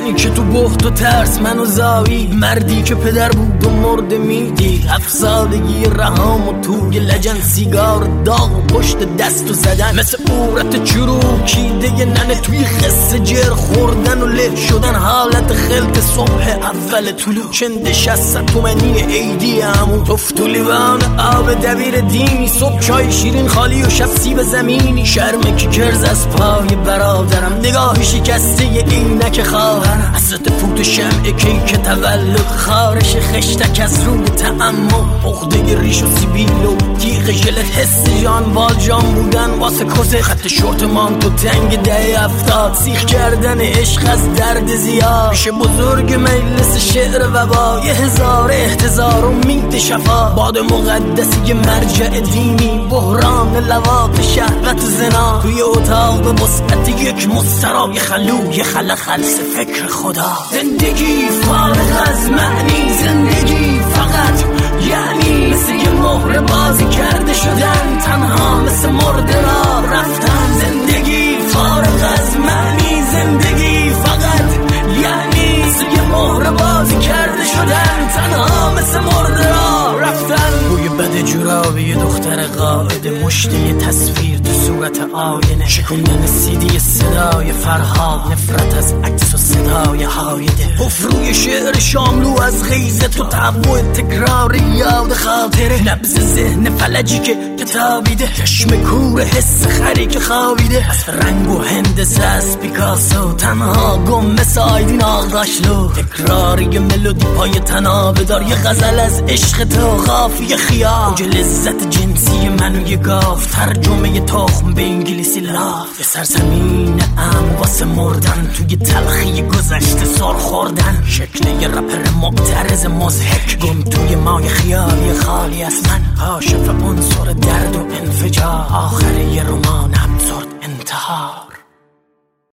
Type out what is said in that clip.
منی که تو بخت و ترس منو زایی، مردی که پدر بود و مرده میدی. 7 سالگی رهام و توی لجن سیگار داغ پشت دستو زدن، مثل عورت چروکیده ننه توی خسته جر خوردن و له شدن. حالت خلق صبح اول طلوع چند 60 تومنی عیدی عمو، توف تو لیوان آب دبیر دینی. صبح چای شیرین خالی و شب سیب زمینی. شرمکی کرز از پای برادرم، نگاه شکسته عینک خواهرم. حسرت فوت شمع کیک تولد، خارش خشتک از روی تعمل. عقده ریش و سیبیل و تیغ ژلت، حس جان والجان بودن واسه کسه. خط شورت مان تو تنگ 10-70، سیخ کردن عشق از درد زیاد. پیش بزرگ مجلس شعر وبا، 1000 احتضار و مید شفا. باد مقدسی مرجع دینی، بحران لواط شهوت زنا. توی اتاق به وسعت یک مسترای خلوی خلخلس فکر خدا. زندگی فارغ از معنی، زندگی فقط یعنی مثل یه مهر بازی کرده شدن، تنها مثل مرده را رفتن. زندگی فارغ از معنی، زندگی فقط یعنی مثل یه مهر بازی کرده شدن، تنها مثل مرده را رفتن. بوی بد جورابی یه دختر قاعده، مشتی تصویر تو صورت آینه. شکوندن سیدی صدای فرهاد، نفرت از عکس و صدای هایده. حفروی شعر شاملو از غیزه، تو تبوی تکرار یاد خاطره. نبض ذهن فلجی که کتابیده، چشم کور حس خری که خوابیده. از رنگ و هندسه از پیکاسو، تنها گم مثل آیدین آغداشلو. تکراری ملودی پای تنابه دار، یه غزل از عشق تو قافیه خیال. اوج لذت جنسی منو یه گاف، ترجمه تخم به انگلیسی لاف. یه سرزمین امن واسه مردن، توی تلخی گذشته سر خوردن. شکل یه رپر معترض مضحک، گم توی مای خیالی خالی از من. کاشف عنصر درد و انفجار، آخر یه رمان ابسورد انتحار.